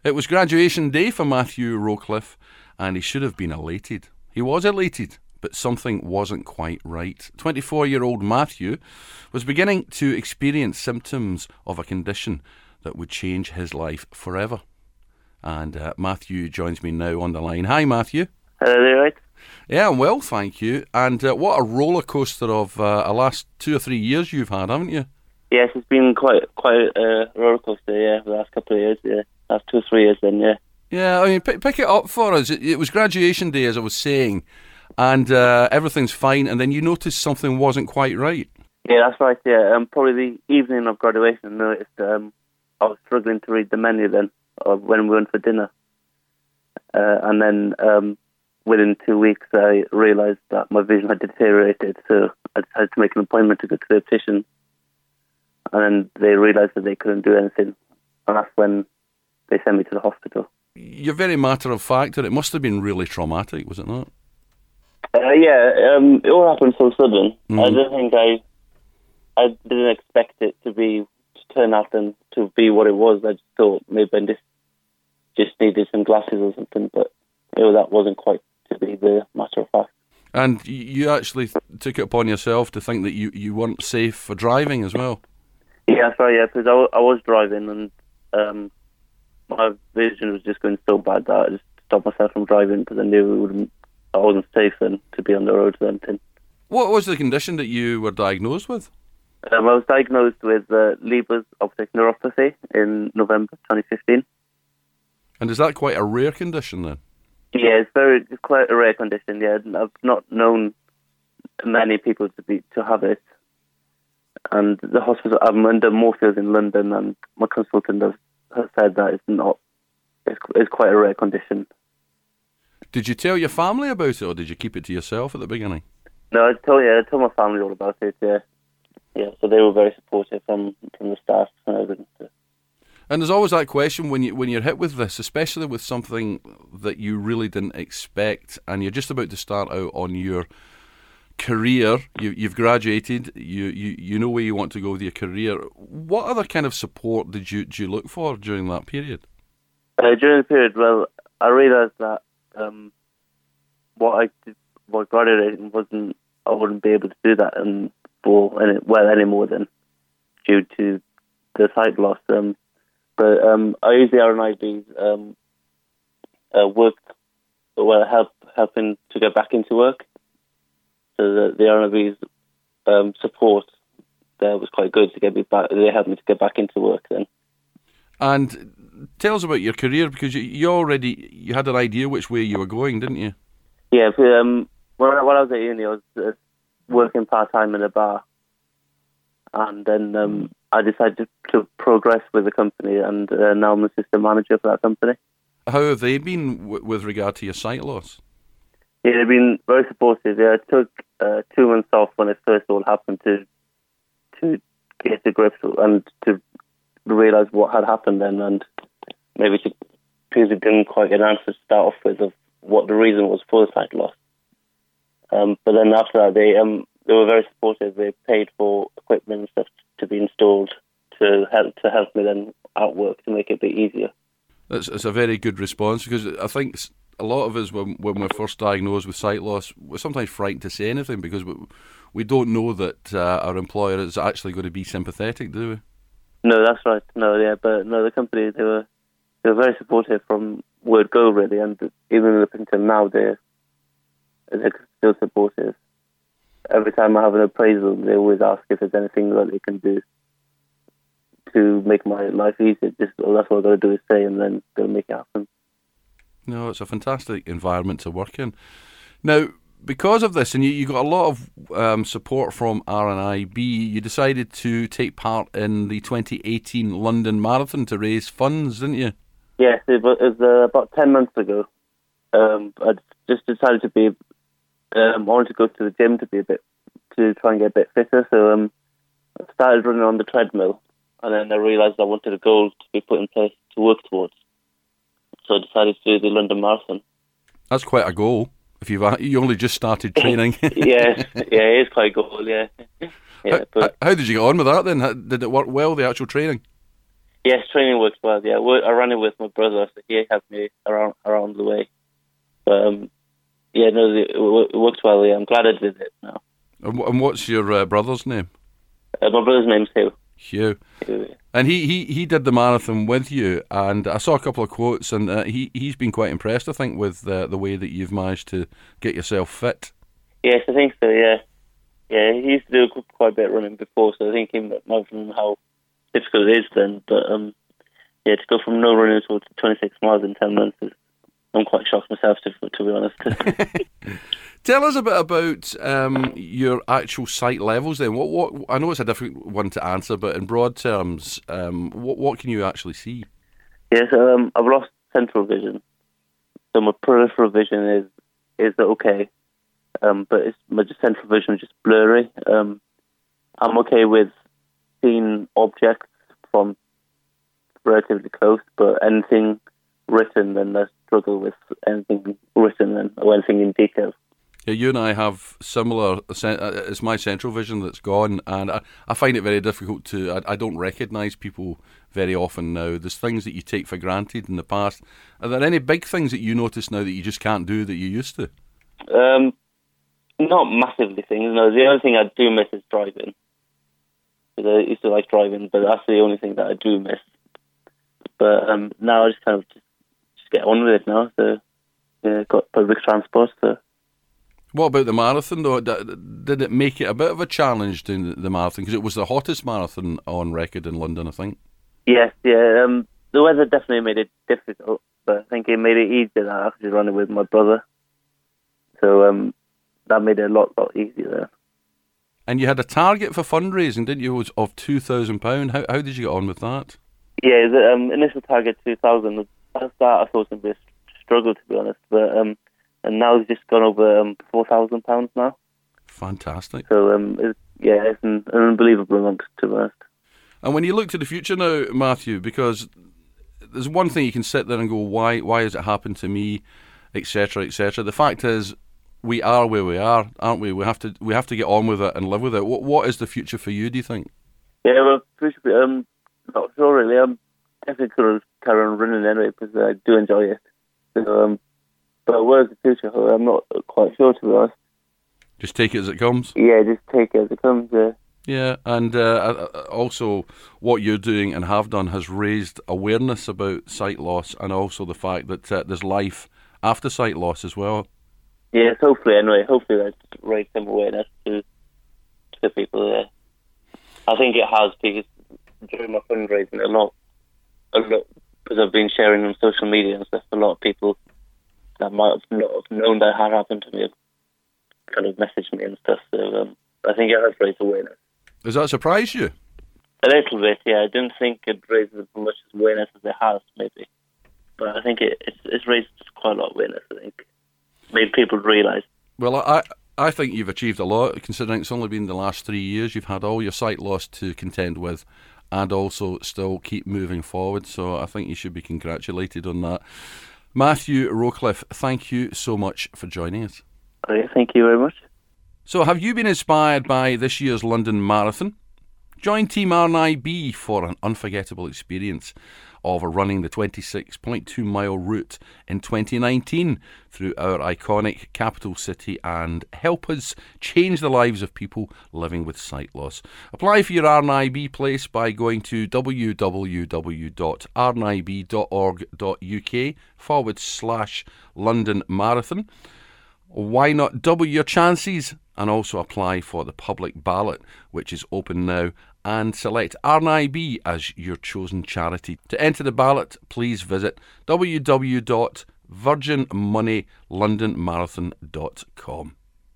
It was graduation day for Matthew Rowcliffe, and he should have been elated. He was elated, but something wasn't quite right. 24-year-old Matthew was beginning to experience symptoms of a condition that would change his life forever. And Matthew joins me now on the line. Hi, Matthew. Hello there, right? Yeah, I'm well, thank you. And what a roller coaster of a last 2 or 3 years you've had, haven't you? Yes, it's been quite a roller coaster, yeah, the last couple of years, yeah. Last 2 or 3 years then, yeah. Yeah, I mean, pick it up for us. It was graduation day, as I was saying, and everything's fine, and then you noticed something wasn't quite right. Yeah, that's right, yeah. Probably the evening of graduation, I noticed I was struggling to read the menu then, when we went for dinner. And then within 2 weeks, I realised that my vision had deteriorated, so I decided to make an appointment to go to the optician. And then they realised that they couldn't do anything, and that's when they sent me to the hospital. You're very matter of fact that it must have been really traumatic, was it not? It all happened so sudden. I don't think I didn't expect it to turn out and to be what it was. I just thought maybe I just needed some glasses or something, but that wasn't quite to be the matter of fact. And you actually took it upon yourself to think that you weren't safe for driving as well? Yeah, sorry, yeah, because I was driving and my vision was just going so bad that I just stopped myself from driving because I knew I wasn't safe then to be on the road then. What was the condition that you were diagnosed with? I was diagnosed with Leber's optic neuropathy in November 2015. And is that quite a rare condition then? Yeah, it's quite a rare condition. Yeah, I've not known many people to have it. And the hospital, I'm under Moorfields in London, and my consultant has said that it's quite a rare condition. Did you tell your family about it, or did you keep it to yourself at the beginning? No, I told my family all about it. Yeah. So they were very supportive from the staff and everything. And there's always that question when you're hit with this, especially with something that you really didn't expect, and you're just about to start out on your career. You've graduated. You know where you want to go with your career. What other kind of support did you look for during that period? During the period, well, I realised that what graduating wasn't. I wouldn't be able to do that anymore than due to the sight loss. But I use the RNIB's work, helping to get back into work. So the RNIB's support there was quite good to get me back. They helped me to get back into work then. And tell us about your career, because you had an idea which way you were going, didn't you? Yeah. When I was at uni, I was working part-time in a bar. And then I decided to progress with the company, and now I'm assistant manager for that company. How have they been with regard to your sight loss? Yeah, they've been very supportive. Yeah, it took 2 months off when it first all happened to get to grips and to realise what had happened then, and maybe because they didn't quite get an answer to start off with of what the reason was for the sight loss. But then after that, they were very supportive. They paid for equipment and stuff to be installed to help me then at work to make it a bit easier. It's a very good response, because I think a lot of us, when we're first diagnosed with sight loss, we're sometimes frightened to say anything because we don't know that our employer is actually going to be sympathetic, do we? No, that's right. No, yeah, but no, the company, they were very supportive from word go, really, and even up until now, they're still supportive. Every time I have an appraisal, they always ask if there's anything that they can do to make my life easier. Just that's what I've got to do is say, and then they'll make it happen. No, it's a fantastic environment to work in. Now, because of this, and you got a lot of support from RNIB, you decided to take part in the 2018 London Marathon to raise funds, didn't you? Yes, it was about 10 months ago. I just decided to be. I wanted to go to the gym to try and get a bit fitter. So I started running on the treadmill, and then I realised I wanted a goal to be put in place to work towards. So I decided to do the London Marathon. That's quite a goal. If you only just started training. Yeah, it is quite a goal. Yeah. How did you get on with that then? Did it work well, the actual training? Yes, training works well. Yeah, I ran it with my brother, so he helped me around the way. But yeah, no, it works well. Yeah, I'm glad I did it now. And what's your brother's name? My brother's name's Hugh. Hugh. Hugh, yeah. And he did the marathon with you, and I saw a couple of quotes, and he's been quite impressed, I think, with the way that you've managed to get yourself fit. Yes, I think so. Yeah, he used to do quite a bit of running before, so I think he might know how difficult it is then. But yeah, to go from no running to 26 miles in 10 months, I'm quite shocked myself, to be honest. Tell us a bit about your actual sight levels then. What I know it's a difficult one to answer, but in broad terms, what can you actually see? Yes, I've lost central vision. So my peripheral vision is okay, but my central vision is just blurry. I'm okay with seeing objects from relatively close, but anything written, then I struggle with anything written or anything in detail. Yeah, you and I have similar. It's my central vision that's gone, and I find it very difficult to. I don't recognise people very often now. There's things that you take for granted in the past. Are there any big things that you notice now that you just can't do that you used to? Not massively things. No, the only thing I do miss is driving. Because I used to like driving, but that's the only thing that I do miss. But now I just kind of just get on with it now. So yeah, got public transport. So. What about the marathon, though? Did it make it a bit of a challenge doing the marathon? Because it was the hottest marathon on record in London, I think. Yes, yeah. The weather definitely made it difficult, but I think it made it easier that I actually run it with my brother. So that made it a lot easier there. And you had a target for fundraising, didn't you, of £2,000. How did you get on with that? Yeah, the initial target 2,000. At that, I thought it was going to be a struggle, to be honest, but... and now it's just gone over £4,000 now. Fantastic. So, it's an unbelievable amount, to be honest. And when you look to the future now, Matthew, because there's one thing you can sit there and go, why has it happened to me, etc., etc. The fact is, we are where we are, aren't we? We have to get on with it and live with it. What is the future for you, do you think? Yeah, well, future, not sure really. I'm definitely going to carry on running anyway because I do enjoy it. So, but where's the future? I'm not quite sure, to be honest. Just take it as it comes? Yeah, just take it as it comes, yeah. Yeah, and also what you're doing and have done has raised awareness about sight loss and also the fact that there's life after sight loss as well. Yes, hopefully that's raised some awareness to people there. I think it has, because during my fundraising, a lot, because I've been sharing on social media and stuff, a lot of people that might have not have known that had happened to me have kind of messaged me and stuff. So I think it has raised awareness. Does that surprise you? A little bit, yeah. I didn't think it raised as much awareness as it has, maybe. But I think it's raised quite a lot of awareness, I think. Made people realise. Well, I think you've achieved a lot, considering it's only been the last 3 years. You've had all your sight loss to contend with and also still keep moving forward. So I think you should be congratulated on that. Matthew Rowcliffe, thank you so much for joining us. Okay, thank you very much. So have you been inspired by this year's London Marathon? Join Team RNIB for an unforgettable experience of running the 26.2 mile route in 2019 through our iconic capital city and help us change the lives of people living with sight loss. Apply for your RNIB place by going to www.rnib.org.uk/London Marathon. Why not double your chances and also apply for the public ballot, which is open now, and select RNIB as your chosen charity. To enter the ballot, please visit www.virginmoneylondonmarathon.com.